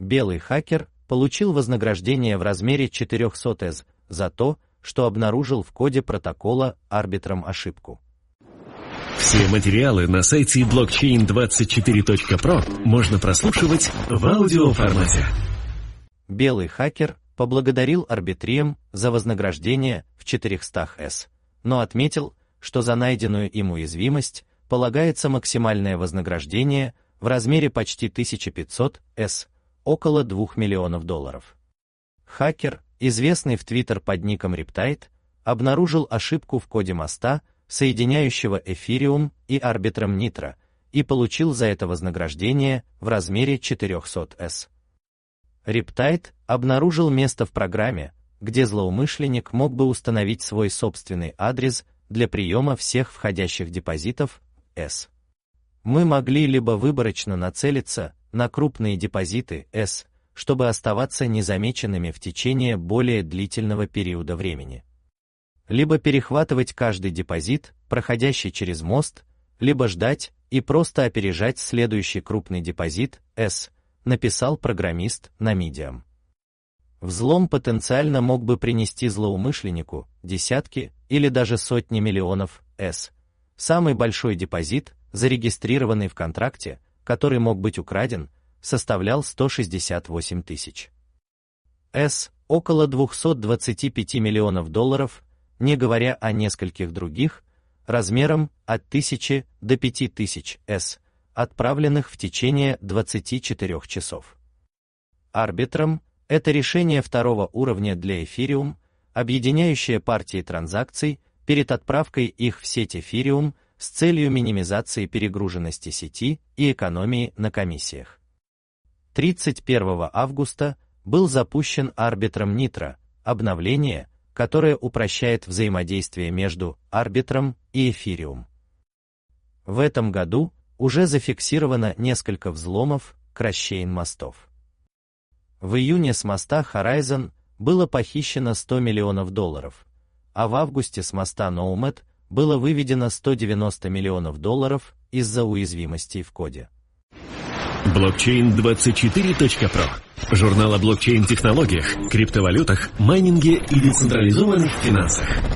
Белый хакер получил вознаграждение в размере 400 ETH за то, что обнаружил в коде протокола арбитром ошибку. Все материалы на сайте blockchain24.pro можно прослушивать в аудиоформате. Белый хакер поблагодарил Arbitrum за вознаграждение в 400 ETH, но отметил, что за найденную им уязвимость полагается максимальное вознаграждение в размере почти 1500 ETH, около $2 миллионов. Хакер, известный в Twitter под ником Riptide, обнаружил ошибку в коде моста, соединяющего Ethereum и Arbitrum Nitro, и получил за это вознаграждение в размере 400 ETH. Riptide обнаружил место в программе, где злоумышленник мог бы установить свой собственный адрес для приема всех входящих депозитов ETH. Мы могли либо выборочно нацелиться на крупные депозиты ETH, чтобы оставаться незамеченными в течение более длительного периода времени, либо перехватывать каждый депозит, проходящий через мост, либо ждать и просто опережать следующий крупный депозит ETH, написал программист на Medium. Взлом потенциально мог бы принести злоумышленнику десятки или даже сотни миллионов ETH. Самый большой депозит, зарегистрированный в контракте, который мог быть украден, составлял 168 тысяч ETH, около $225 миллионов, не говоря о нескольких других, размером от 1000 до 5000 ETH, отправленных в течение 24 часов. Arbitrum — это решение второго уровня для Ethereum, объединяющее партии транзакций перед отправкой их в сеть Ethereum с целью минимизации перегруженности сети и экономии на комиссиях. 31 августа был запущен Arbitrum Nitro, обновление, которое упрощает взаимодействие между Arbitrum и Ethereum. В этом году уже зафиксировано несколько взломов кросс-чейн мостов. В июне с моста Horizon было похищено $100 миллионов, а в августе с моста Nomad было выведено $190 миллионов из-за уязвимостей в коде. Blockchain24.pro. Журнал о блокчейн-технологиях, криптовалютах, майнинге и децентрализованных финансах.